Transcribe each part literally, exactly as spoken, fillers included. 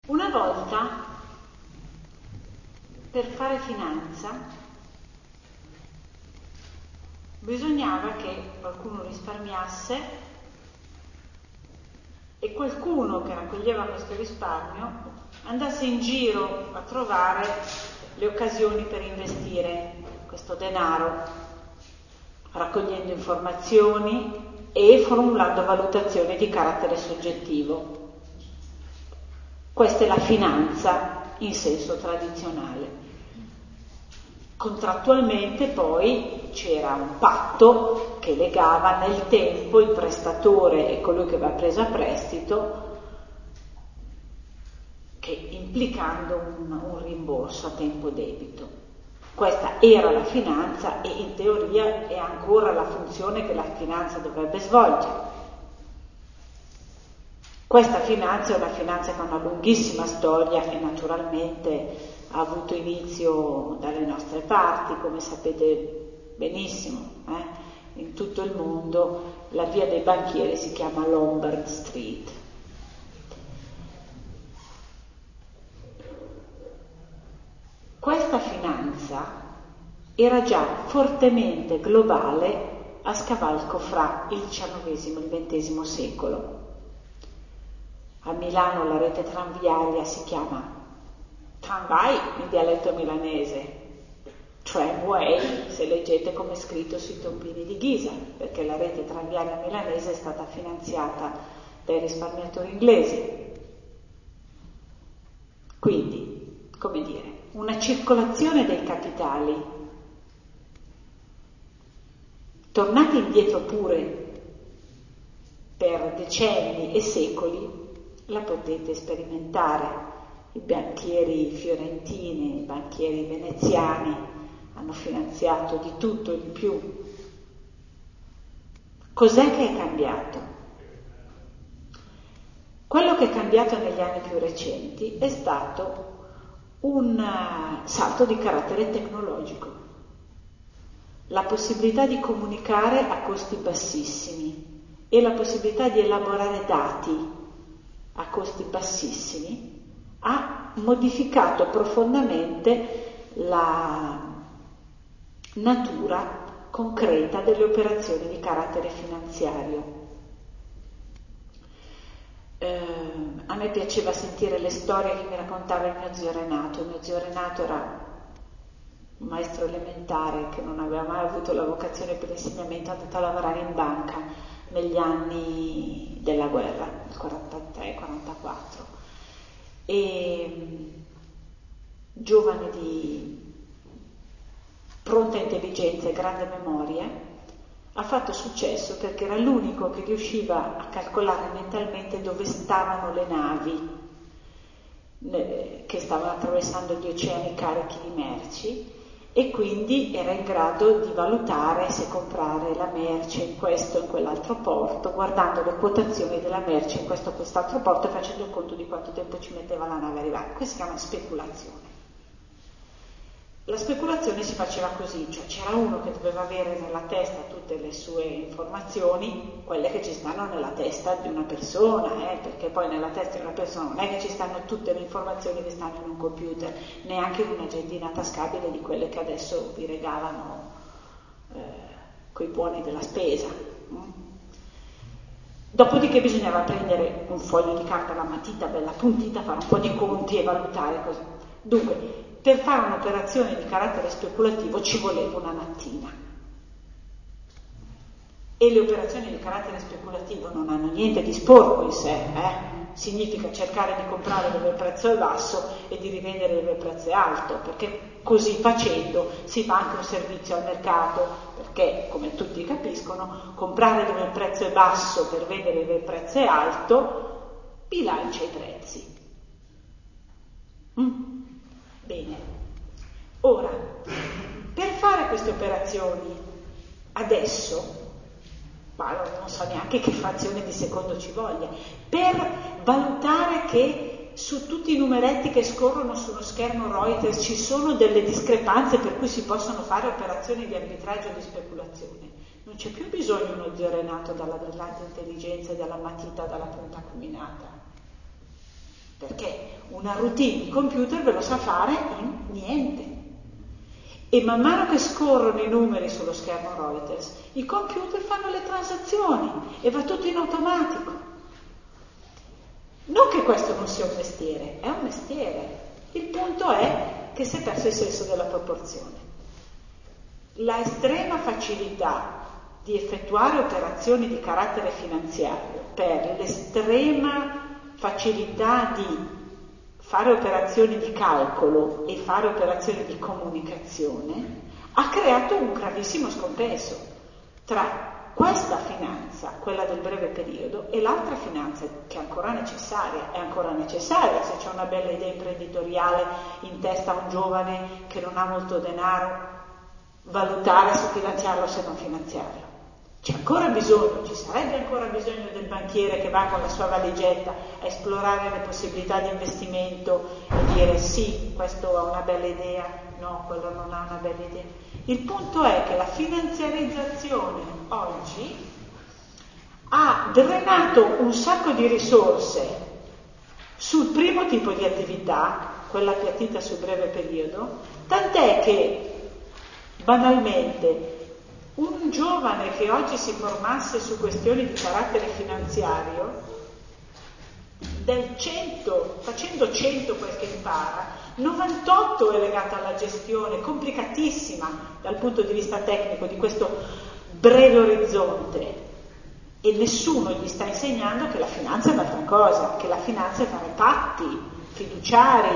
Una volta, per fare finanza, bisognava che qualcuno risparmiasse e qualcuno che raccoglieva questo risparmio andasse in giro a trovare le occasioni per investire questo denaro, raccogliendo informazioni e formulando valutazioni di carattere soggettivo. Questa è la finanza in senso tradizionale. Contrattualmente poi c'era un patto che legava nel tempo il prestatore e colui che aveva preso a prestito, che implicando un, un rimborso a tempo debito. Questa era la finanza e in teoria è ancora la funzione che la finanza dovrebbe svolgere. Questa finanza è una finanza che ha una lunghissima storia e naturalmente ha avuto inizio dalle nostre parti, come sapete benissimo, eh? In tutto il mondo la via dei banchieri si chiama Lombard Street. Questa finanza era già fortemente globale a scavalco fra il diciannovesimo e il ventesimo secolo. A Milano la rete tranviaria si chiama tramvai in dialetto milanese, tramway se leggete come è scritto sui tombini di Ghisa, perché la rete tranviaria milanese è stata finanziata dai risparmiatori inglesi. Quindi, come dire, una circolazione dei capitali. Tornate indietro pure per decenni e secoli, la potete sperimentare. I banchieri fiorentini, i banchieri veneziani hanno finanziato di tutto e di più. Cos'è che è cambiato? Quello che è cambiato negli anni più recenti è stato un salto di carattere tecnologico, la possibilità di comunicare a costi bassissimi e la possibilità di elaborare dati a costi bassissimi ha modificato profondamente la natura concreta delle operazioni di carattere finanziario. Eh, a me piaceva sentire le storie che mi raccontava il mio zio Renato. Il mio zio Renato era un maestro elementare che non aveva mai avuto la vocazione per l'insegnamento, è andato a lavorare in banca negli anni della guerra, nel quarantatré quarantaquattro, e giovane di pronta intelligenza e grande memoria, ha fatto successo perché era l'unico che riusciva a calcolare mentalmente dove stavano le navi che stavano attraversando gli oceani carichi di merci, e quindi era in grado di valutare se comprare la merce in questo o in quell'altro porto, guardando le quotazioni della merce in questo o quest'altro porto e facendo il conto di quanto tempo ci metteva la nave a arrivare. Questo si chiama speculazione. La speculazione si faceva così, cioè c'era uno che doveva avere nella testa tutte le sue informazioni, quelle che ci stanno nella testa di una persona, eh, perché poi nella testa di una persona non è che ci stanno tutte le informazioni che stanno in un computer, neanche in un'agendina tascabile di quelle che adesso vi regalano eh, coi buoni della spesa. Mm? Dopodiché bisognava prendere un foglio di carta, la matita bella puntita, fare un po' di conti e valutare così. Dunque, per fare un'operazione di carattere speculativo ci voleva una mattina. E le operazioni di carattere speculativo non hanno niente di sporco in sé, eh? Significa cercare di comprare dove il prezzo è basso e di rivendere dove il prezzo è alto, perché così facendo si fa anche un servizio al mercato, perché, come tutti capiscono, comprare dove il prezzo è basso per vendere dove il prezzo è alto bilancia i prezzi. Mm? Bene, ora, per fare queste operazioni adesso, ma non so neanche che frazione di secondo ci voglia, per valutare che su tutti i numeretti che scorrono su uno schermo Reuters ci sono delle discrepanze per cui si possono fare operazioni di arbitraggio e di speculazione, non c'è più bisogno di uno zio Renato dalla brillante intelligenza e dalla matita dalla punta acuminata. perché una routine di computer ve lo sa fare in niente. E man mano che scorrono i numeri sullo schermo Reuters, i computer fanno le transazioni e va tutto in automatico. Non che questo non sia un mestiere, è un mestiere. Il punto è che si è perso il senso della proporzione. La estrema facilità di effettuare operazioni di carattere finanziario per l'estrema facilità di fare operazioni di calcolo e fare operazioni di comunicazione ha creato un gravissimo scompenso tra questa finanza, quella del breve periodo, e l'altra finanza che è ancora necessaria. È ancora necessaria se c'è una bella idea imprenditoriale in testa a un giovane che non ha molto denaro, valutare se finanziarlo o se non finanziarlo. C'è ancora bisogno, ci sarebbe ancora bisogno del banchiere che va con la sua valigetta a esplorare le possibilità di investimento e dire sì, questo ha una bella idea, no, quello non ha una bella idea. Il punto è che la finanziarizzazione oggi ha drenato un sacco di risorse sul primo tipo di attività, quella appiattita sul breve periodo, tant'è che banalmente un giovane che oggi si formasse su questioni di carattere finanziario, del cento, facendo cento quel che impara, novantotto è legato alla gestione complicatissima dal punto di vista tecnico di questo breve orizzonte, e nessuno gli sta insegnando che la finanza è un'altra cosa, che la finanza è fare patti fiduciari,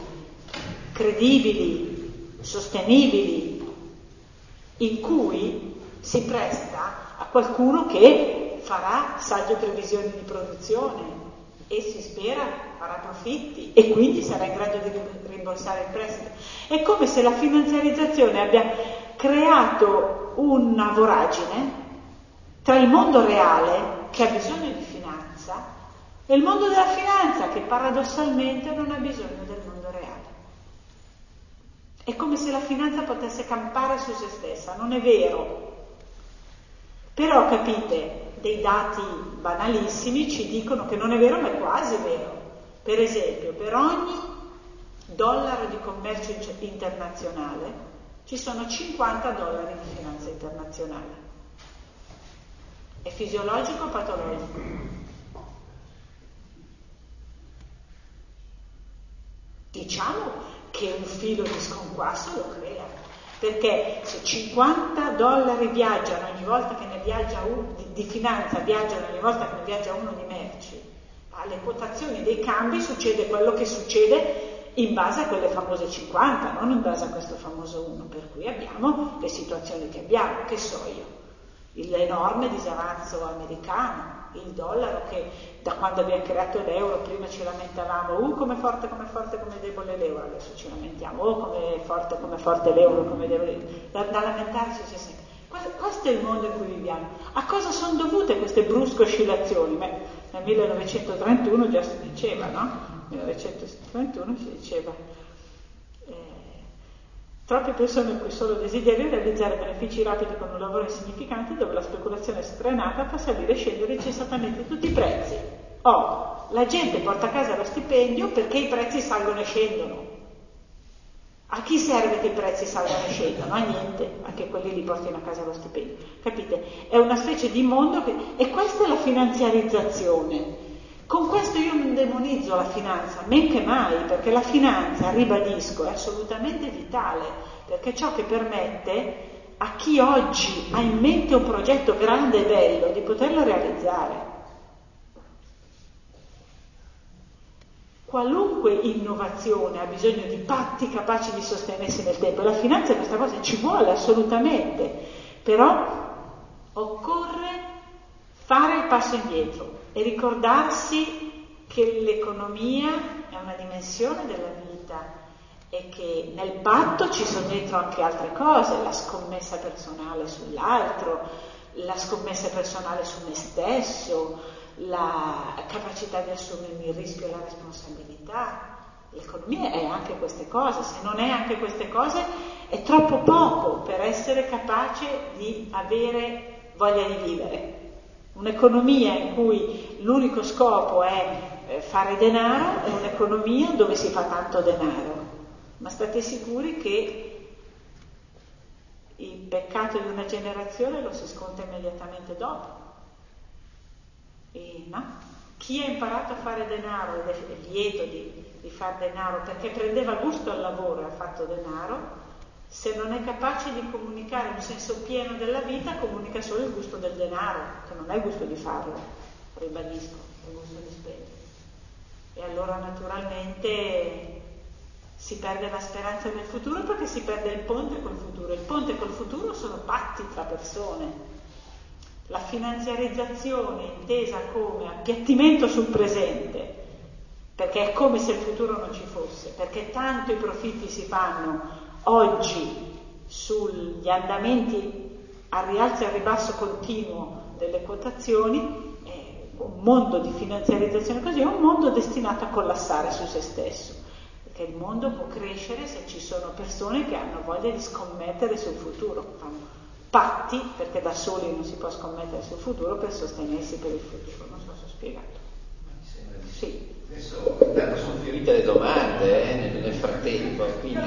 credibili, sostenibili, in cui si presta a qualcuno che farà sagge previsioni di produzione e si spera farà profitti e quindi sarà in grado di rimborsare il prestito. È come se la finanziarizzazione abbia creato una voragine tra il mondo reale, che ha bisogno di finanza, e il mondo della finanza, che paradossalmente non ha bisogno del mondo reale. È come se la finanza potesse campare su se stessa, non è vero. Però capite, dei dati banalissimi ci dicono che non è vero, ma è quasi vero. Per esempio, per ogni dollaro di commercio internazionale ci sono cinquanta dollari di finanza internazionale. È fisiologico o patologico? Diciamo che un filo di sconquasso lo crea, perché se cinquanta dollari viaggiano ogni volta che ne viaggia uno, di, di finanza viaggiano ogni volta che ne viaggia uno di merci, alle quotazioni dei cambi succede quello che succede in base a quelle famose cinquanta, non in base a questo famoso uno, per cui abbiamo le situazioni che abbiamo, che so io, l'enorme disavanzo americano, il dollaro che da quando abbiamo creato l'euro prima ci lamentavamo, uh come forte, come forte, come debole l'euro, adesso ci lamentiamo, oh come forte, come forte l'euro, come debole, da, da lamentarsi c'è sempre. Questo, questo è il mondo in cui viviamo. A cosa sono dovute queste brusche oscillazioni? Beh, nel millenovecentotrentuno già si diceva, no? millenovecentotrentuno si diceva eh, troppe persone in cui solo desiderio realizzare benefici rapidi con un lavoro insignificante, dove la speculazione sfrenata fa salire e scendere incessantemente tutti i prezzi. Oh, la gente porta a casa lo stipendio perché i prezzi salgono e scendono. A chi serve che i prezzi salgano e scendano? A niente, anche quelli li portino a casa lo stipendio. Capite? È una specie di mondo che... E questa è la finanziarizzazione. Con questo io non demonizzo la finanza, men che mai, perché la finanza, ribadisco, è assolutamente vitale, perché è ciò che permette a chi oggi ha in mente un progetto grande e bello di poterlo realizzare. Qualunque innovazione ha bisogno di patti capaci di sostenersi nel tempo, e la finanza questa cosa ci vuole assolutamente, però occorre fare il passo indietro e ricordarsi che l'economia è una dimensione della vita e che nel patto ci sono dentro anche altre cose, la scommessa personale sull'altro, la scommessa personale su me stesso, la capacità di assumermi il rischio e la responsabilità. L'economia è anche queste cose, se non è anche queste cose è troppo poco per essere capace di avere voglia di vivere. Un'economia in cui l'unico scopo è eh, fare denaro è un'economia dove si fa tanto denaro, ma state sicuri che il peccato di una generazione lo si sconta immediatamente dopo. E no? Chi ha imparato a fare denaro ed è lieto di, di fare denaro perché prendeva gusto al lavoro e ha fatto denaro, se non è capace di comunicare un senso pieno della vita, comunica solo il gusto del denaro, che non è il gusto di farlo, ribadisco, è il gusto di spendere. E allora naturalmente si perde la speranza del futuro perché si perde il ponte col futuro. Il ponte col futuro sono patti tra persone. La finanziarizzazione intesa come appiattimento sul presente, perché è come se il futuro non ci fosse, perché tanto i profitti si fanno oggi sugli andamenti a rialzo e a ribasso continuo delle quotazioni, è un mondo di finanziarizzazione così è un mondo destinato a collassare su se stesso, perché il mondo può crescere se ci sono persone che hanno voglia di scommettere sul futuro, fanno patti, perché da soli non si può scommettere sul futuro, per sostenersi per il futuro. Non so se ho spiegato. Sì. Adesso intanto sono finite le domande eh, nel, nel frattempo, quindi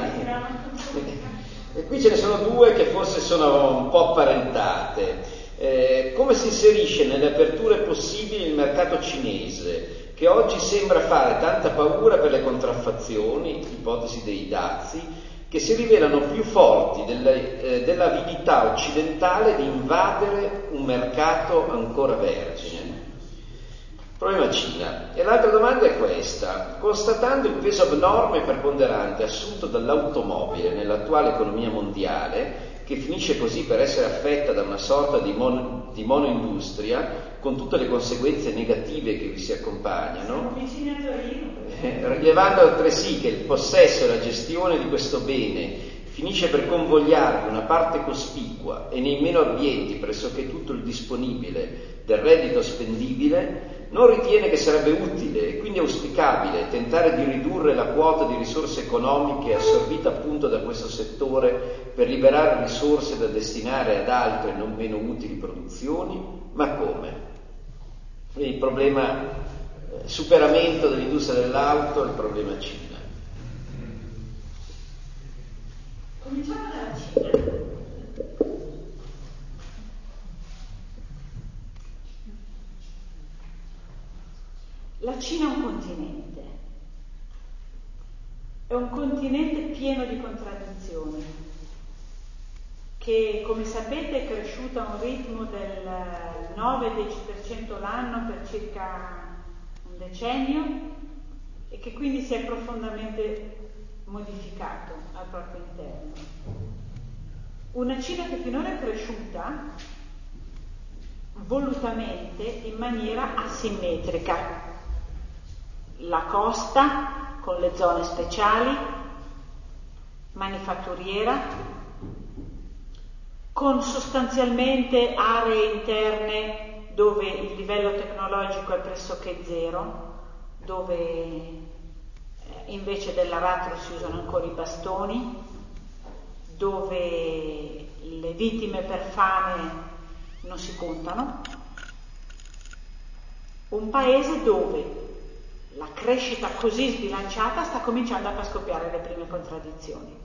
e qui ce ne sono due che forse sono un po' apparentate. Eh, come si inserisce nelle aperture possibili il mercato cinese, che oggi sembra fare tanta paura per le contraffazioni, ipotesi dei dazi, che si rivelano più forti delle, eh, dell'avidità occidentale di invadere un mercato ancora vergine? Problema Cina. E l'altra domanda è questa: constatando il peso abnorme e preponderante assunto dall'automobile nell'attuale economia mondiale, che finisce così per essere affetta da una sorta di, mon- di monoindustria, con tutte le conseguenze negative che vi si accompagnano, eh, rilevando altresì che il possesso e la gestione di questo bene finisce per convogliarvi una parte cospicua e nei meno abbienti pressoché tutto il disponibile del reddito spendibile, non ritiene che sarebbe utile e quindi auspicabile tentare di ridurre la quota di risorse economiche assorbita appunto da questo settore per liberare risorse da destinare ad altre non meno utili produzioni? Ma come? Quindi il problema eh, superamento dell'industria dell'auto, il problema Cina. Cominciamo dalla Cina. La Cina è un continente, è un continente pieno di contraddizioni, che come sapete è cresciuto a un ritmo del nove dieci per cento l'anno per circa un decennio e che quindi si è profondamente modificato al proprio interno. Una Cina che finora è cresciuta volutamente in maniera asimmetrica. La costa con le zone speciali, manifatturiera, con sostanzialmente aree interne dove il livello tecnologico è pressoché zero, dove invece dell'aratro si usano ancora i bastoni, dove le vittime per fame non si contano. Un paese dove la crescita così sbilanciata sta cominciando a far scoppiare le prime contraddizioni.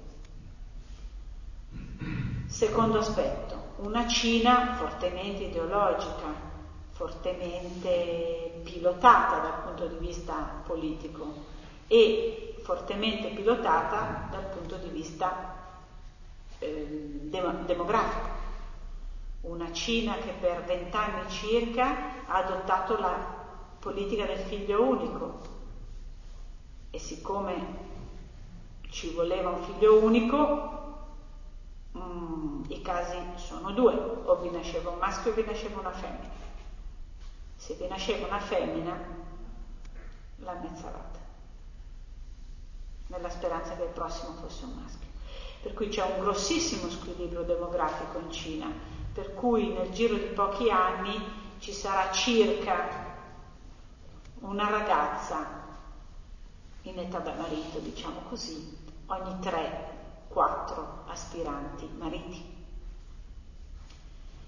Secondo aspetto, una Cina fortemente ideologica, fortemente pilotata dal punto di vista politico e fortemente pilotata dal punto di vista eh, dem- demografico. Una Cina che per vent'anni circa ha adottato la politica del figlio unico e siccome ci voleva un figlio unico, mm, i casi sono due: o vi nasceva un maschio o vi nasceva una femmina. Se vi nasceva una femmina l'hanno mezzalata nella speranza che il prossimo fosse un maschio, per cui c'è un grossissimo squilibrio demografico in Cina, per cui nel giro di pochi anni ci sarà circa una ragazza in età da marito, diciamo così, ogni tre quattro aspiranti mariti.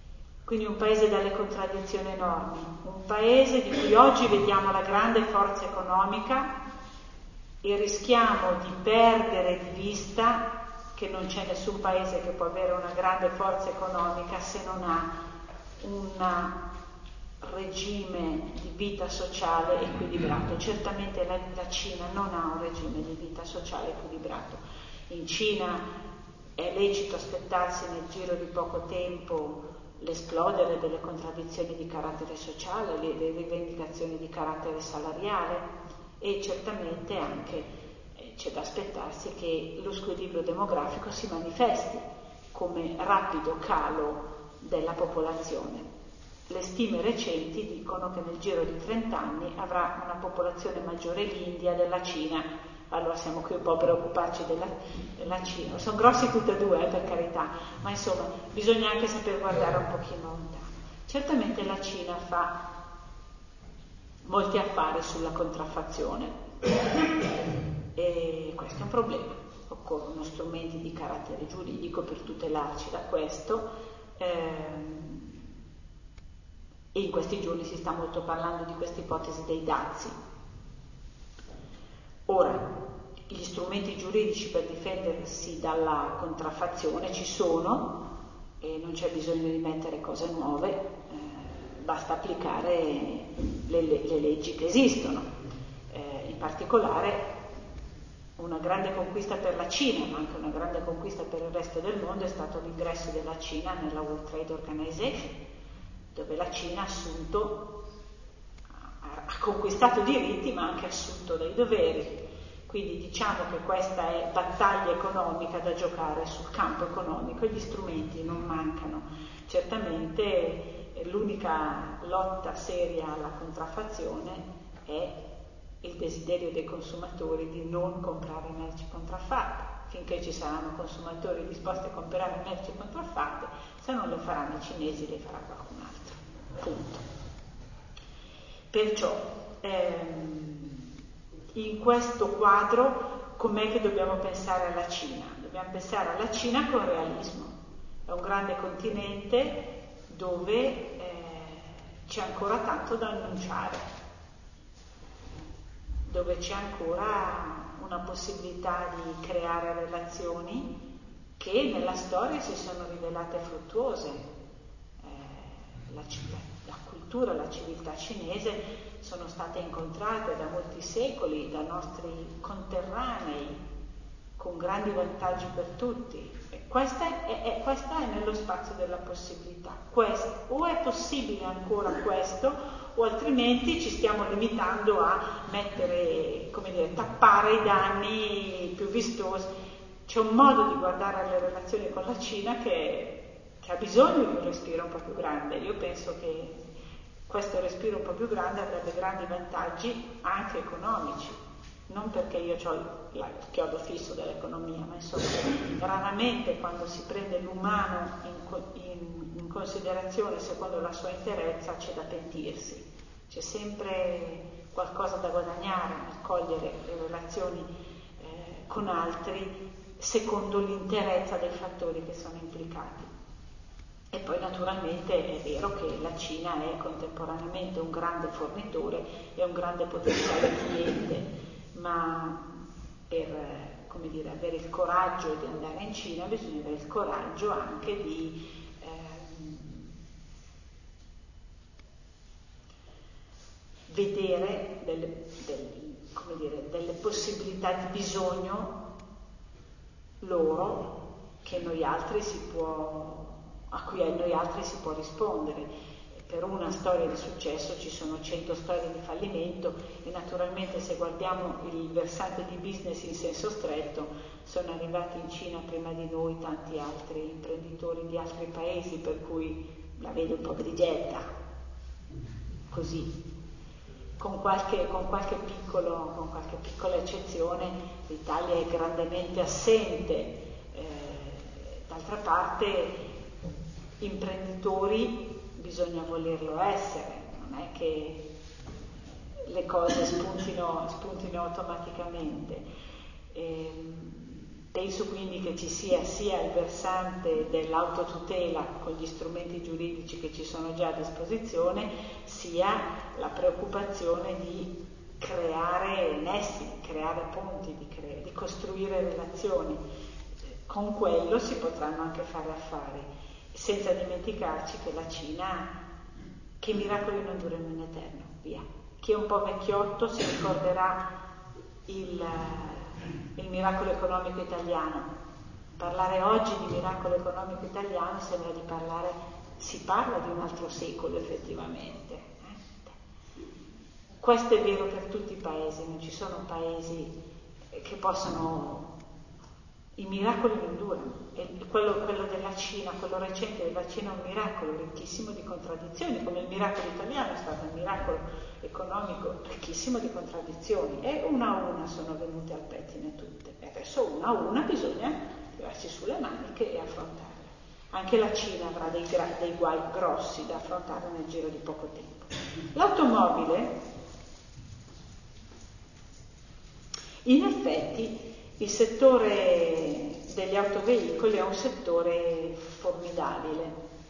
quindi un paese dalle contraddizioni enormi, un paese di cui oggi vediamo la grande forza economica e rischiamo di perdere di vista che non c'è nessun paese che può avere una grande forza economica se non ha un regime di vita sociale equilibrato. Certamente la, la Cina non ha un regime di vita sociale equilibrato. In Cina è lecito aspettarsi nel giro di poco tempo l'esplodere delle contraddizioni di carattere sociale, le, le rivendicazioni di carattere salariale e certamente anche eh, c'è da aspettarsi che lo squilibrio demografico si manifesti come rapido calo della popolazione. Le stime recenti dicono che nel giro di trenta anni avrà una popolazione maggiore l'India della Cina. Allora siamo qui un po' a preoccuparci della, della Cina. Sono grossi tutti e due, eh, per carità, ma insomma bisogna anche saper guardare un pochino lontano. Certamente la Cina fa molti affari sulla contraffazione e questo è un problema. Occorrono strumenti di carattere giuridico per tutelarci da questo. Ehm, e in questi giorni si sta molto parlando di questa ipotesi dei dazi. Ora, gli strumenti giuridici per difendersi dalla contraffazione ci sono e non c'è bisogno di mettere cose nuove, eh, basta applicare le, le leggi che esistono. Eh, in particolare una grande conquista per la Cina, ma anche una grande conquista per il resto del mondo è stato l'ingresso della Cina nella World Trade Organization, dove la Cina ha assunto ha conquistato diritti ma anche assunto dei doveri, quindi diciamo che questa è battaglia economica da giocare sul campo economico e gli strumenti non mancano. Certamente l'unica lotta seria alla contraffazione è il desiderio dei consumatori di non comprare merci contraffatte. Finché ci saranno consumatori disposti a comprare merci contraffatte, se non le faranno i cinesi le farà qualcun altro, punto. Perciò ehm, in questo quadro com'è che dobbiamo pensare alla Cina? Dobbiamo pensare alla Cina con realismo. È un grande continente dove eh, c'è ancora tanto da annunciare, dove c'è ancora una possibilità di creare relazioni che nella storia si sono rivelate fruttuose. Eh, la, la cultura, la civiltà cinese sono state incontrate da molti secoli da nostri conterranei con grandi vantaggi per tutti. E questa, è, è, questa è nello spazio della possibilità. Questo, o è possibile ancora questo, o altrimenti ci stiamo limitando a mettere, come dire, tappare i danni più vistosi. C'è un modo di guardare alle relazioni con la Cina che, che ha bisogno di un respiro un po' più grande. Io penso che questo respiro un po' più grande avrebbe grandi vantaggi anche economici, non perché io ho il chiodo fisso dell'economia, ma insomma raramente quando si prende l'umano in, in, in considerazione secondo la sua interezza c'è da pentirsi, c'è sempre qualcosa da guadagnare nel cogliere le relazioni eh, con altri secondo l'interezza dei fattori che sono implicati. E poi naturalmente è vero che la Cina è contemporaneamente un grande fornitore e un grande potenziale cliente, ma per, come dire, avere il coraggio di andare in Cina bisogna avere il coraggio anche di ehm, vedere delle, del, come dire, delle possibilità di bisogno loro che noi altri si può a cui a noi altri si può rispondere. Per una storia di successo ci sono cento storie di fallimento e naturalmente se guardiamo il versante di business in senso stretto sono arrivati in Cina prima di noi tanti altri imprenditori di altri paesi, per cui la vedo un po' grigetta, così. Con qualche, con qualche piccolo, con qualche piccola eccezione l'Italia è grandemente assente, eh, d'altra parte imprenditori bisogna volerlo essere, non è che le cose spuntino, spuntino automaticamente. E Penso quindi che ci sia sia il versante dell'autotutela con gli strumenti giuridici che ci sono già a disposizione, sia la preoccupazione di creare nessi, di creare ponti, di, cre- di costruire relazioni. Con quello si potranno anche fare affari, senza dimenticarci che la Cina, che miracoli non durano in eterno, via. Chi è un po' vecchiotto si ricorderà il, il miracolo economico italiano. Parlare oggi di miracolo economico italiano sembra di parlare, si parla di un altro secolo effettivamente. Questo è vero per tutti i paesi, non ci sono paesi che possano... I miracoli non durano, e quello, quello della Cina, quello recente della Cina è un miracolo ricchissimo di contraddizioni, come il miracolo italiano è stato un miracolo economico ricchissimo di contraddizioni, e una a una sono venute al pettine tutte, e adesso una a una bisogna tirarsi sulle maniche e affrontarle. Anche la Cina avrà dei, gra- dei guai grossi da affrontare nel giro di poco tempo. L'automobile, in effetti, il settore degli autoveicoli è un settore formidabile,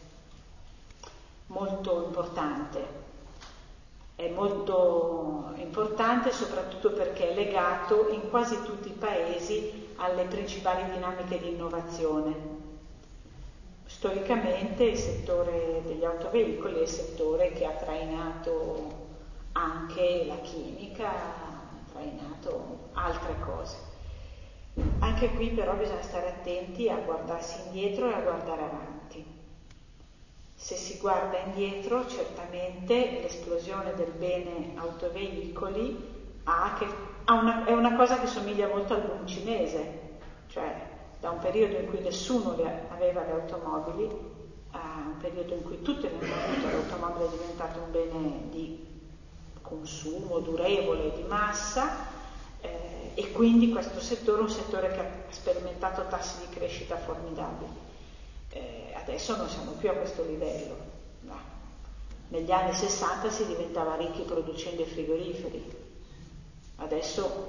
molto importante. È molto importante soprattutto perché è legato in quasi tutti i paesi alle principali dinamiche di innovazione. Storicamente il settore degli autoveicoli è il settore che ha trainato anche la chimica, ha trainato altre cose. Anche qui però bisogna stare attenti a guardarsi indietro e a guardare avanti. Se si guarda indietro, certamente l'esplosione del bene autoveicoli ha che, ha una, è una cosa che somiglia molto al boom cinese, cioè da un periodo in cui nessuno le, aveva le automobili a un periodo in cui tutti ne hanno avuto, l'automobile è diventato un bene di consumo durevole, di massa. Eh, e quindi questo settore è un settore che ha sperimentato tassi di crescita formidabili. Eh, adesso non siamo più a questo livello. No. Negli anni sessanta si diventava ricchi producendo i frigoriferi, adesso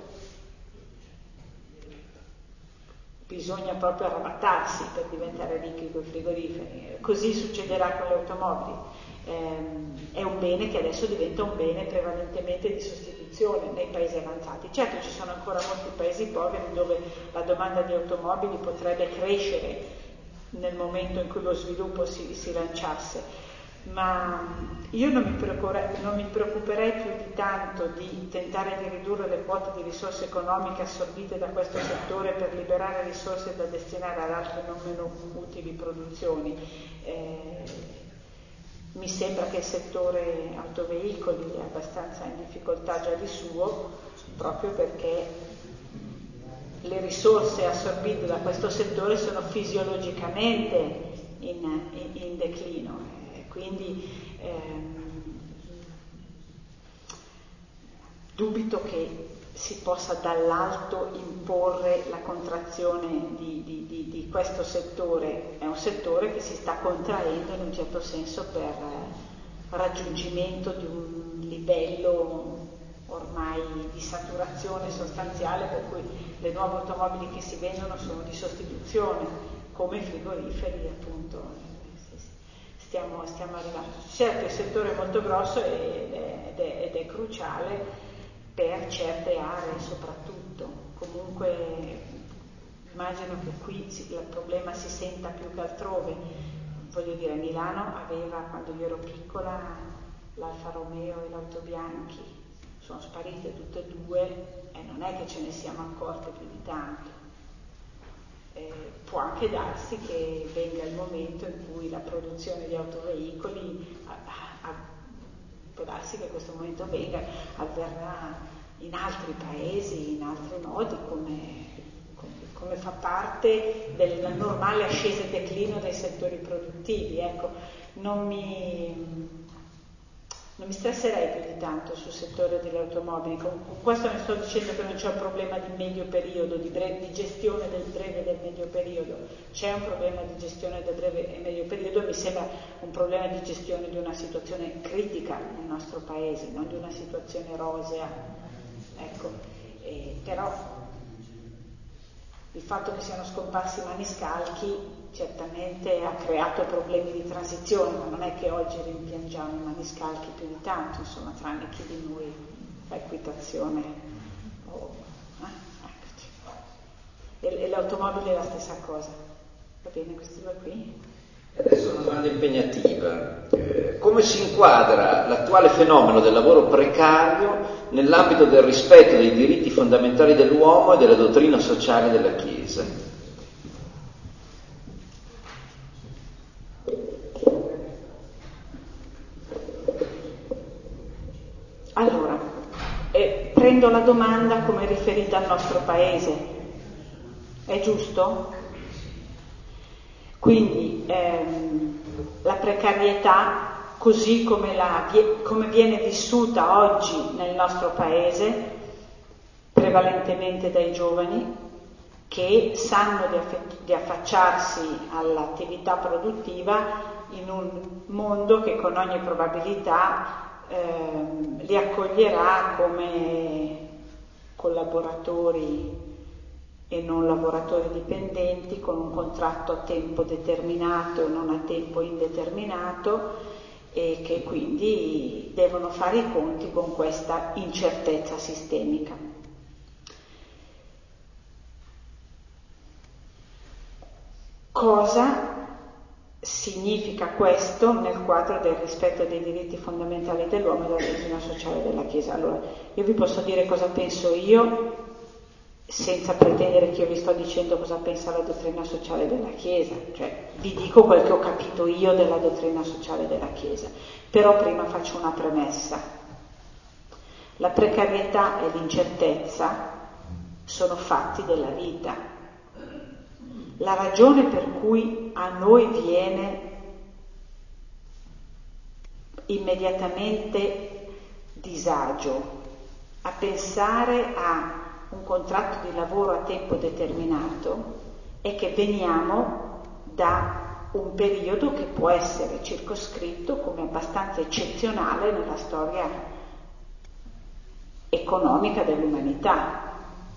bisogna proprio arrabattarsi per diventare ricchi con i frigoriferi. Così succederà con le automobili. Eh, è un bene che adesso diventa un bene prevalentemente di sostituzione nei paesi avanzati. Certo, ci sono ancora molti paesi poveri dove la domanda di automobili potrebbe crescere nel momento in cui lo sviluppo si, si lanciasse, ma io non mi, preoccuperei, non mi preoccuperei più di tanto di tentare di ridurre le quote di risorse economiche assorbite da questo settore per liberare risorse da destinare ad altre non meno utili produzioni. Eh, Mi sembra che il settore autoveicoli è abbastanza in difficoltà già di suo, proprio perché le risorse assorbite da questo settore sono fisiologicamente in, in, in declino. Eh, quindi ehm, dubito che si possa dall'alto imporre la contrazione di, di, di, di questo settore. È un settore che si sta contraendo in un certo senso per raggiungimento di un livello ormai di saturazione sostanziale, per cui le nuove automobili che si vendono sono di sostituzione, come i frigoriferi appunto. Stiamo, stiamo arrivando. Certo, il settore è molto grosso ed è, ed è, ed è cruciale per certe aree soprattutto. Comunque immagino che qui il problema si senta più che altrove. Voglio dire, Milano aveva, quando io ero piccola, l'Alfa Romeo e l'Auto Bianchi, sono sparite tutte e due e non è che ce ne siamo accorte più di tanto. Eh, può anche darsi che venga il momento in cui la produzione di autoveicoli a, a, può darsi che questo momento venga, avverrà in altri paesi, in altri modi, come, come, come fa parte della normale ascesa e declino dei settori produttivi. Ecco, non mi, non mi stresserei più di tanto sul settore delle automobili. Con, con questo non sto dicendo che non c'è un problema di medio periodo, di, breve, di gestione del breve e del medio periodo. C'è un problema di gestione del breve e medio periodo, mi sembra un problema di gestione di una situazione critica nel nostro paese, non di una situazione rosea. Ecco, eh, però il fatto che siano scomparsi i maniscalchi certamente ha creato problemi di transizione, ma non è che oggi rimpiangiamo i maniscalchi più di tanto, insomma, tranne chi di noi fa equitazione. Oh, eh? E, e l'automobile è la stessa cosa. Va bene, questi due qui? Adesso una domanda impegnativa. Eh, come si inquadra l'attuale fenomeno del lavoro precario nell'ambito del rispetto dei diritti fondamentali dell'uomo e della dottrina sociale della Chiesa? Allora, eh, prendo la domanda come riferita al nostro paese. È giusto? Quindi ehm, la precarietà, così come, la, come viene vissuta oggi nel nostro paese, prevalentemente dai giovani, che sanno di, aff- di affacciarsi all'attività produttiva in un mondo che con ogni probabilità ehm, li accoglierà come collaboratori e non lavoratori dipendenti, con un contratto a tempo determinato e non a tempo indeterminato, e che quindi devono fare i conti con questa incertezza sistemica. Cosa significa questo nel quadro del rispetto dei diritti fondamentali dell'uomo e della dottrina sociale della Chiesa? Allora, io vi posso dire cosa penso io, senza pretendere che io vi sto dicendo cosa pensa la dottrina sociale della Chiesa, cioè vi dico quel che ho capito io della dottrina sociale della Chiesa, però prima faccio una premessa. La precarietà e l'incertezza sono fatti della vita. La ragione per cui a noi viene immediatamente disagio a pensare a un contratto di lavoro a tempo determinato è che veniamo da un periodo che può essere circoscritto come abbastanza eccezionale nella storia economica dell'umanità,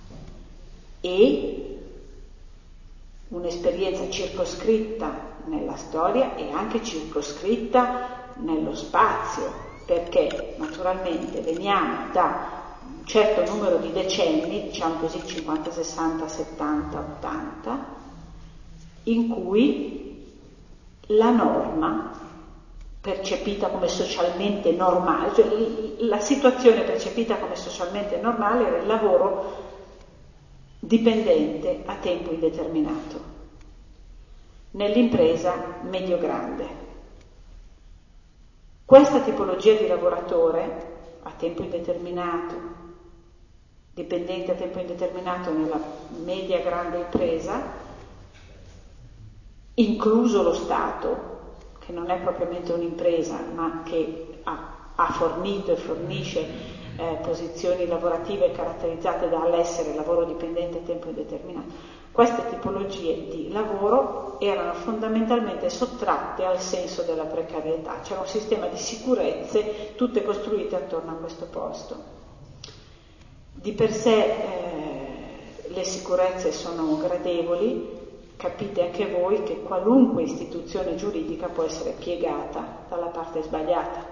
e un'esperienza circoscritta nella storia e anche circoscritta nello spazio, perché naturalmente veniamo da un certo numero di decenni, diciamo così cinquanta, sessanta, settanta, ottanta, in cui la norma percepita come socialmente normale, cioè la situazione percepita come socialmente normale era il lavoro dipendente a tempo indeterminato nell'impresa medio-grande. Questa tipologia di lavoratore a tempo indeterminato, dipendente a tempo indeterminato nella media-grande impresa, incluso lo Stato, che non è propriamente un'impresa, ma che ha, ha fornito e fornisce eh, posizioni lavorative caratterizzate dall'essere lavoro dipendente a tempo indeterminato. Queste tipologie di lavoro erano fondamentalmente sottratte al senso della precarietà. C'era un sistema di sicurezze tutte costruite attorno a questo posto. Di per sé eh, le sicurezze sono gradevoli. Capite anche voi che qualunque istituzione giuridica può essere piegata dalla parte sbagliata.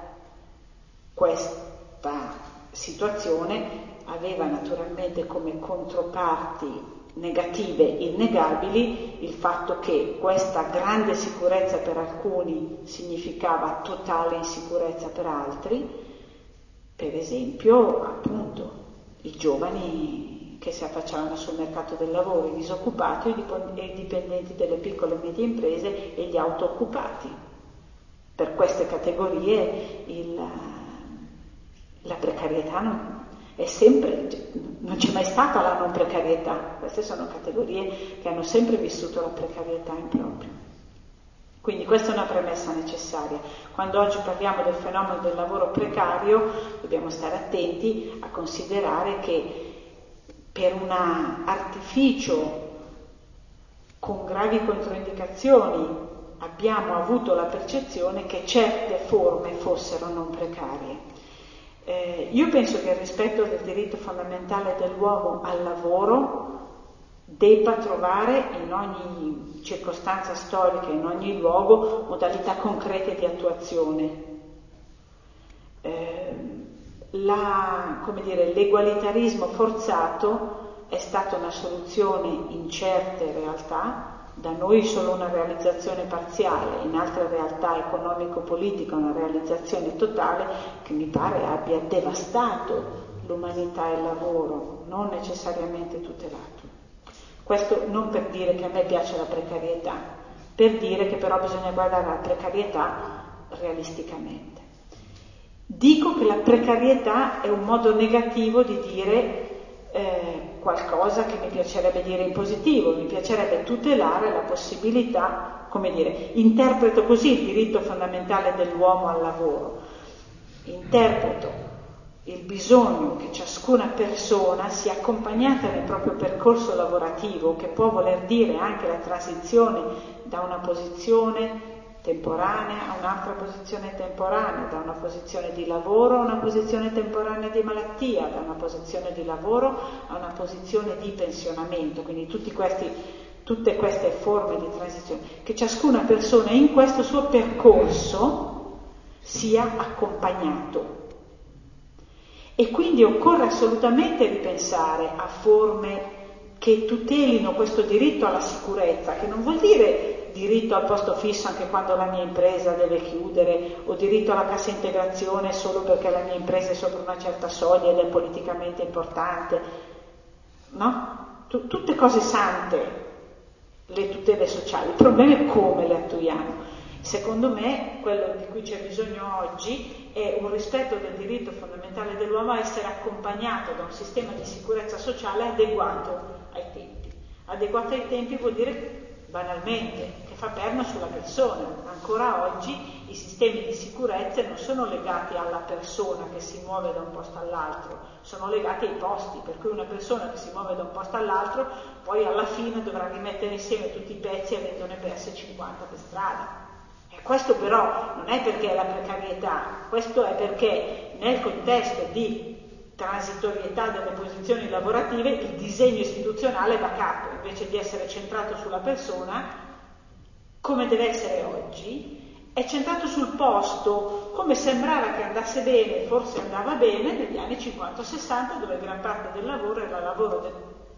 Questa situazione aveva naturalmente come controparti negative innegabili il fatto che questa grande sicurezza per alcuni significava totale insicurezza per altri, per esempio appunto i giovani che si affacciavano sul mercato del lavoro, i disoccupati e i dipendenti delle piccole e medie imprese e gli autooccupati. Per queste categorie il, la precarietà non è sempre, non c'è mai stata la non precarietà. Queste sono categorie che hanno sempre vissuto la precarietà in proprio. Quindi questa è una premessa necessaria. Quando oggi parliamo del fenomeno del lavoro precario dobbiamo stare attenti a considerare che per un artificio con gravi controindicazioni abbiamo avuto la percezione che certe forme fossero non precarie. Eh, io penso che il rispetto del diritto fondamentale dell'uomo al lavoro debba trovare in ogni circostanza storica, in ogni luogo, modalità concrete di attuazione. Eh, la, come dire, l'egualitarismo forzato è stata una soluzione in certe realtà, da noi solo una realizzazione parziale, in altre realtà economico-politica una realizzazione totale, che mi pare abbia devastato l'umanità e il lavoro, non necessariamente tutelato. Questo non per dire che a me piace la precarietà, per dire che però bisogna guardare la precarietà realisticamente. Dico che la precarietà è un modo negativo di dire eh, qualcosa che mi piacerebbe dire in positivo, mi piacerebbe tutelare la possibilità, come dire, interpreto così il diritto fondamentale dell'uomo al lavoro, interpreto il bisogno che ciascuna persona sia accompagnata nel proprio percorso lavorativo, che può voler dire anche la transizione da una posizione temporanea a un'altra posizione temporanea, da una posizione di lavoro a una posizione temporanea di malattia, da una posizione di lavoro a una posizione di pensionamento, quindi tutti questi, tutte queste forme di transizione, che ciascuna persona in questo suo percorso sia accompagnato. E quindi occorre assolutamente ripensare a forme che tutelino questo diritto alla sicurezza, che non vuol dire diritto al posto fisso anche quando la mia impresa deve chiudere, o diritto alla cassa integrazione solo perché la mia impresa è sopra una certa soglia ed è politicamente importante, no? T- tutte cose sante, le tutele sociali. Il problema è come le attuiamo. Secondo me quello di cui c'è bisogno oggi è un rispetto del diritto fondamentale dell'uomo a essere accompagnato da un sistema di sicurezza sociale adeguato ai tempi. Adeguato ai tempi vuol dire banalmente che fa perno sulla persona. Ancora oggi i sistemi di sicurezza non sono legati alla persona che si muove da un posto all'altro, sono legati ai posti, per cui una persona che si muove da un posto all'altro poi alla fine dovrà rimettere insieme tutti i pezzi avendone perse cinquanta per strada. E questo però non è perché è la precarietà, questo è perché nel contesto di transitorietà delle posizioni lavorative il disegno istituzionale va a capo, invece di essere centrato sulla persona, come deve essere oggi, è centrato sul posto, come sembrava che andasse bene, forse andava bene negli anni cinquanta sessanta, dove gran parte del lavoro era lavoro, de,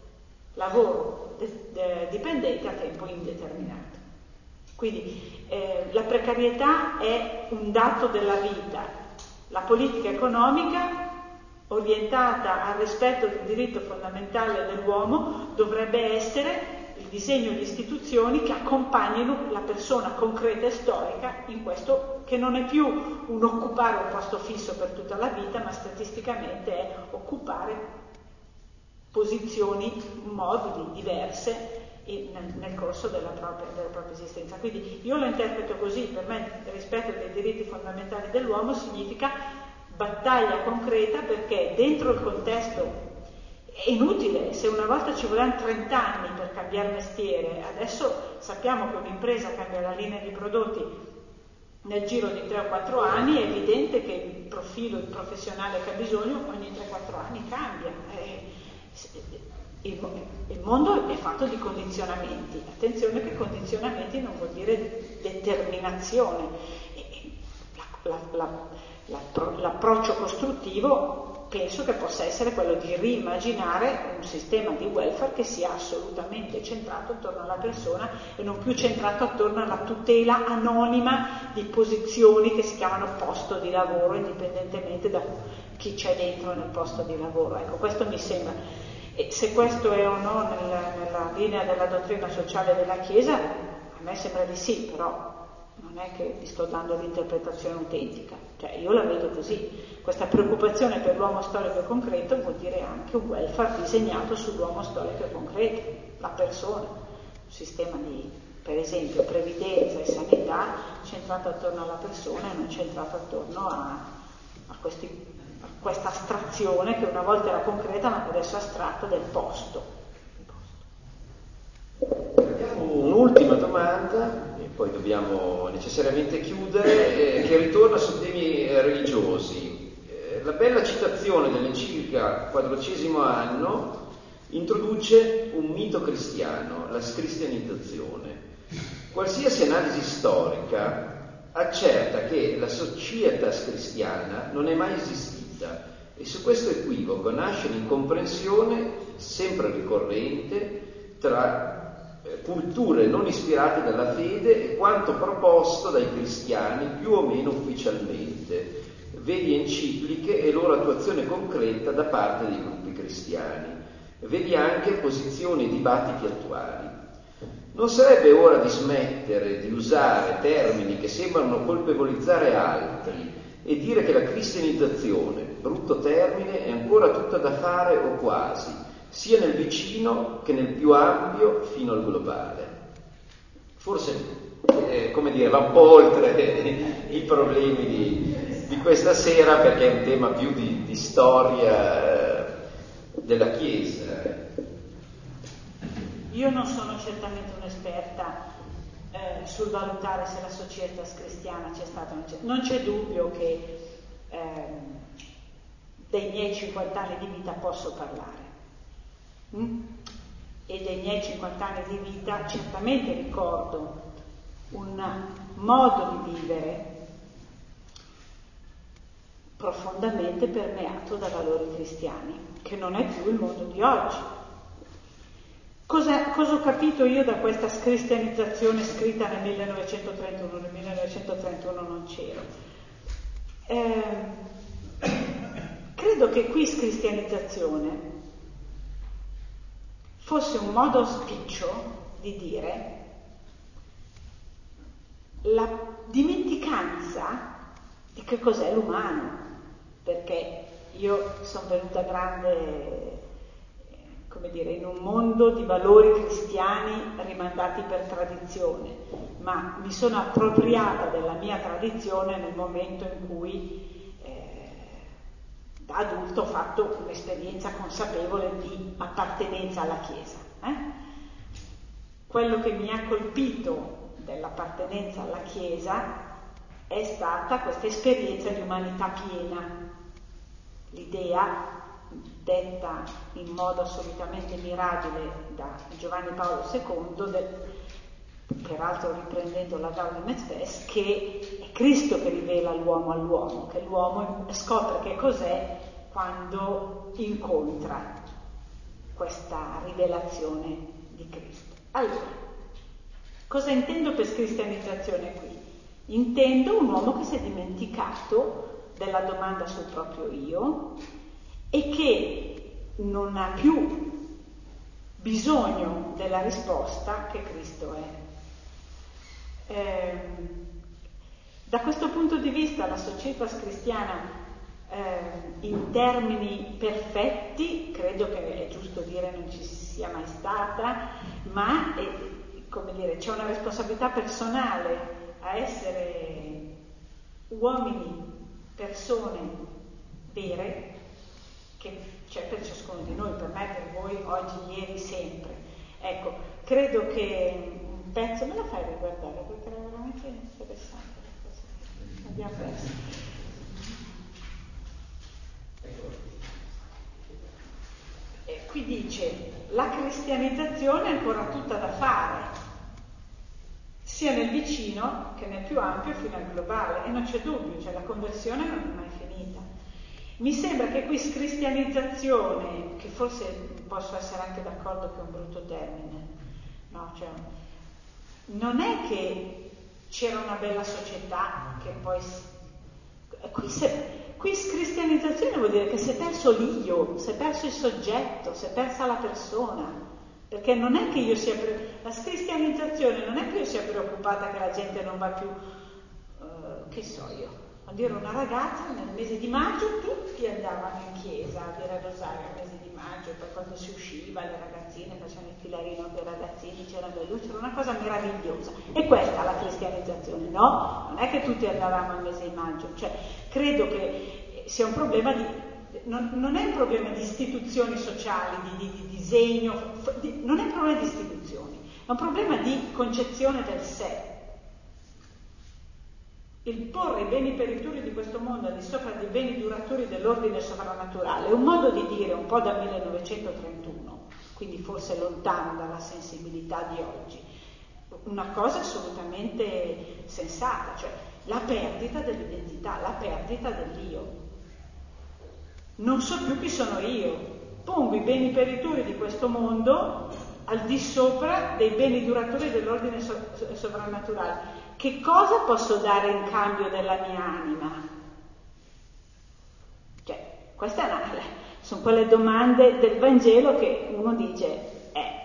lavoro de, de, dipendente a tempo indeterminato. Quindi eh, la precarietà è un dato della vita, la politica economica orientata al rispetto del diritto fondamentale dell'uomo dovrebbe essere il disegno di istituzioni che accompagnino la persona concreta e storica in questo, che non è più un occupare un posto fisso per tutta la vita, ma statisticamente è occupare posizioni mobili diverse nel, nel corso della propria, della propria esistenza. Quindi io lo interpreto così: per me il rispetto dei diritti fondamentali dell'uomo significa battaglia concreta, perché dentro il contesto è inutile, se una volta ci volevano trenta anni per cambiare mestiere, adesso sappiamo che un'impresa cambia la linea di prodotti nel giro di tre o quattro anni, è evidente che il profilo il professionale che ha bisogno ogni tre o quattro anni cambia. Il, il mondo è fatto di condizionamenti, attenzione che condizionamenti non vuol dire determinazione. La, la, la, l'approccio costruttivo penso che possa essere quello di riimmaginare un sistema di welfare che sia assolutamente centrato attorno alla persona e non più centrato attorno alla tutela anonima di posizioni che si chiamano posto di lavoro, indipendentemente da chi c'è dentro nel posto di lavoro. Ecco, questo mi sembra. E se questo è o no nella, nella linea della dottrina sociale della Chiesa, a me sembra di sì, però non è che vi sto dando l'interpretazione autentica, cioè io la vedo così. Questa preoccupazione per l'uomo storico e concreto vuol dire anche un welfare disegnato sull'uomo storico e concreto, la persona, un sistema di, per esempio, previdenza e sanità centrato attorno alla persona e non centrato attorno a, a, questi, a questa astrazione che una volta era concreta ma che adesso è astratta del posto. Abbiamo un'ultima domanda e poi dobbiamo necessariamente chiudere, eh, che ritorna su temi religiosi. Eh, la bella citazione dell'enciclica Quadragesimo Anno introduce un mito cristiano, la scristianizzazione. Qualsiasi analisi storica accerta che la societas cristiana non è mai esistita e su questo equivoco nasce l'incomprensione sempre ricorrente tra eh, culture non ispirate dalla fede e quanto proposto dai cristiani più o meno ufficialmente, vedi encicliche e loro attuazione concreta da parte dei gruppi cristiani, vedi anche posizioni e dibattiti attuali. Non sarebbe ora di smettere di usare termini che sembrano colpevolizzare altri e dire che la cristianizzazione, brutto termine, è ancora tutta da fare o quasi, sia nel vicino che nel più ampio fino al globale. Forse, eh, come dire, va un po' oltre i problemi di, di questa sera, perché è un tema più di, di storia eh, della Chiesa. Io non sono certamente un'esperta eh, sul valutare se la società cristiana c'è stata o non c'è. Non c'è dubbio che eh, dei miei cinquanta anni di vita posso parlare. Mm? E dei miei cinquanta anni di vita certamente ricordo un modo di vivere profondamente permeato da valori cristiani, che non è più il mondo di oggi. Cosa, cosa ho capito io da questa cristianizzazione scritta nel millenovecentotrentuno? Nel millenovecentotrentuno non c'ero. Eh, credo che qui cristianizzazione fosse un modo spiccio di dire la dimenticanza di che cos'è l'umano, perché io sono venuta grande, come dire, in un mondo di valori cristiani rimandati per tradizione, ma mi sono appropriata della mia tradizione nel momento in cui eh, da adulto ho fatto un'esperienza consapevole di appartenenza alla Chiesa. Eh? Quello che mi ha colpito dell'appartenenza alla Chiesa è stata questa esperienza di umanità piena, l'idea detta in modo assolutamente mirabile da Giovanni Paolo secondo, del, peraltro riprendendo la Gaudium et Spes, che è Cristo che rivela l'uomo all'uomo, che l'uomo scopre che cos'è quando incontra questa rivelazione di Cristo. Allora, cosa intendo per cristianizzazione qui? Intendo un uomo che si è dimenticato della domanda sul proprio io e che non ha più bisogno della risposta che Cristo è. Eh, da questo punto di vista la società cristiana eh, in termini perfetti, credo che è giusto dire non ci sia mai stata, ma è, come dire, c'è una responsabilità personale a essere uomini, persone vere, che c'è per ciascuno di noi, per me, per voi, oggi, ieri, sempre. Ecco, credo che un pezzo, me la fai riguardare perché era veramente interessante. Abbiamo perso. E qui dice, la cristianizzazione è ancora tutta da fare, sia nel vicino che nel più ampio fino al globale, e non c'è dubbio, cioè la conversione non è mai finita. Mi sembra che qui cristianizzazione, che forse posso essere anche d'accordo che è un brutto termine, no, cioè, non è che c'era una bella società che poi qui, se, qui cristianizzazione vuol dire che si è perso l'io, si è perso il soggetto, si è persa la persona. Perché non è che io sia pre- la cristianizzazione non è che io sia preoccupata che la gente non va più, uh, che so io, quando ero una ragazza nel mese di maggio tutti andavano in chiesa a dire rosario al mese di maggio, poi quando si usciva le ragazzine facevano il filarino per i ragazzini, c'era le luci, era una cosa meravigliosa. E questa è la cristianizzazione, no? Non è che tutti andavamo al mese di maggio, cioè credo che sia un problema di Non, non è un problema di istituzioni sociali, di, di, di disegno, di, non è un problema di istituzioni, è un problema di concezione del sé. Il porre i beni perituri di questo mondo al di sopra dei beni duraturi dell'ordine sovrannaturale è un modo di dire un po' dal millenovecentotrentuno quindi forse lontano dalla sensibilità di oggi. Una cosa assolutamente sensata, cioè la perdita dell'identità, la perdita dell'io. Non so più chi sono io, pongo i beni perituri di questo mondo al di sopra dei beni duraturi dell'ordine so- sovrannaturale. Che cosa posso dare in cambio della mia anima? Cioè, queste è una, sono quelle domande del Vangelo che uno dice, eh,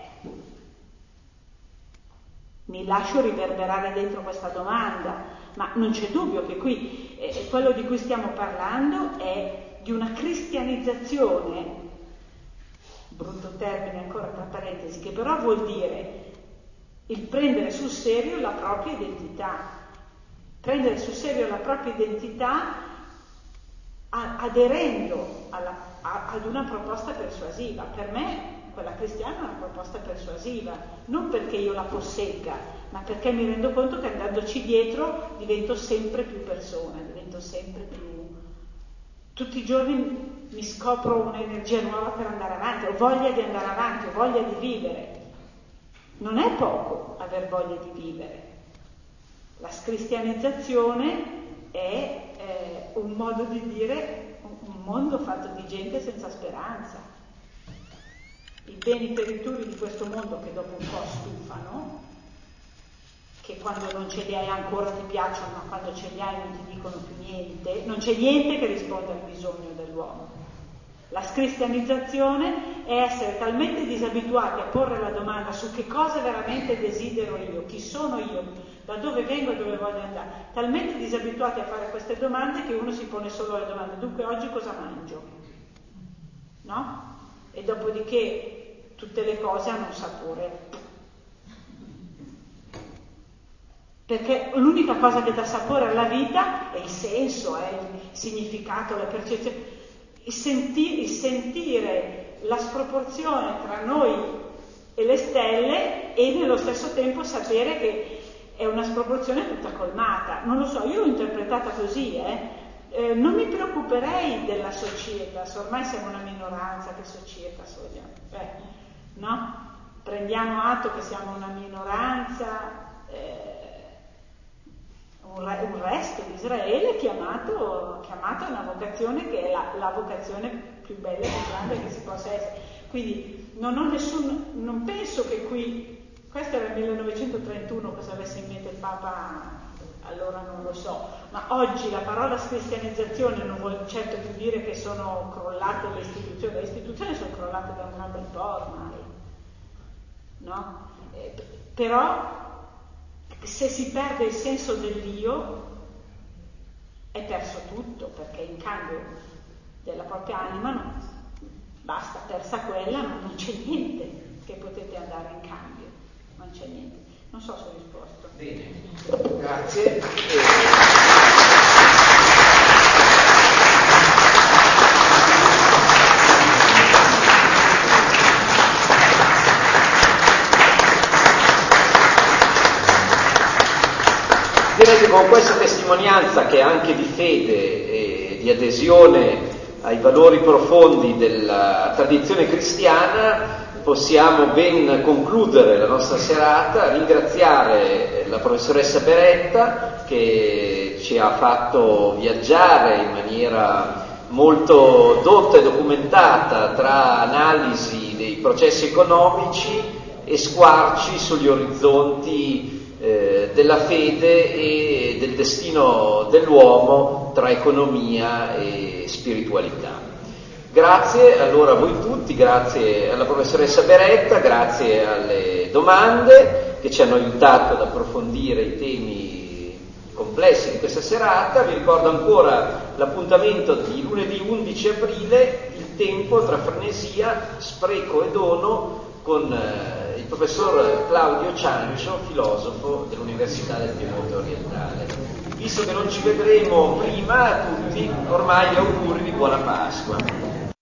mi lascio riverberare dentro questa domanda, ma non c'è dubbio che qui eh, quello di cui stiamo parlando è di una cristianizzazione, brutto termine ancora tra parentesi, che però vuol dire il prendere sul serio la propria identità, prendere sul serio la propria identità aderendo alla, a, ad una proposta persuasiva. Per me quella cristiana è una proposta persuasiva, non perché io la possegga, ma perché mi rendo conto che andandoci dietro divento sempre più persona, divento sempre più... Tutti i giorni mi scopro un'energia nuova per andare avanti, ho voglia di andare avanti, ho voglia di vivere. Non è poco aver voglia di vivere. La scristianizzazione è eh, un modo di dire un mondo fatto di gente senza speranza. I beni perituri di questo mondo che dopo un po' stufano, che quando non ce li hai ancora ti piacciono, ma quando ce li hai non ti dicono più niente, non c'è niente che risponda al bisogno dell'uomo. La scristianizzazione è essere talmente disabituati a porre la domanda su che cosa veramente desidero io, chi sono io, da dove vengo e dove voglio andare, talmente disabituati a fare queste domande che uno si pone solo le domande, dunque oggi cosa mangio? No? E dopodiché tutte le cose hanno un sapore. Perché l'unica cosa che dà sapore alla vita è il senso, è il significato, la percezione. Il, senti- il sentire la sproporzione tra noi e le stelle e nello stesso tempo sapere che è una sproporzione tutta colmata. Non lo so, io l'ho interpretata così, eh. Eh, non mi preoccuperei della societas, ormai siamo una minoranza, che societas vogliamo, eh, no? Prendiamo atto che siamo una minoranza, eh, un, re, un resto di Israele chiamato, chiamato a una vocazione che è la, la vocazione più bella e più grande che si possa essere. Quindi non ho nessun, non penso che qui, questo era il millenovecentotrentuno, cosa avesse in mente il Papa, allora non lo so, ma oggi la parola cristianizzazione non vuol certo più dire che sono crollate le istituzioni, le istituzioni sono crollate da un gran bel po' ormai, no? Eh, però se si perde il senso dell'io è perso tutto, perché in cambio della propria anima no, basta, persa quella non c'è niente che potete andare in cambio, non c'è niente. Non so se ho risposto. Bene, grazie. Direi che con questa testimonianza, che è anche di fede e di adesione ai valori profondi della tradizione cristiana, possiamo ben concludere la nostra serata, ringraziare la professoressa Beretta che ci ha fatto viaggiare in maniera molto dotta e documentata tra analisi dei processi economici e squarci sugli orizzonti eh, della fede e del destino dell'uomo tra economia e spiritualità. Grazie allora a voi tutti, grazie alla professoressa Beretta, grazie alle domande che ci hanno aiutato ad approfondire i temi complessi di questa serata. Vi ricordo ancora l'appuntamento di lunedì undici aprile, il tempo tra frenesia, spreco e dono, con eh, il professor Claudio Ciancio, filosofo dell'Università del Piemonte Orientale. Visto che non ci vedremo prima, a tutti ormai gli auguri di buona Pasqua.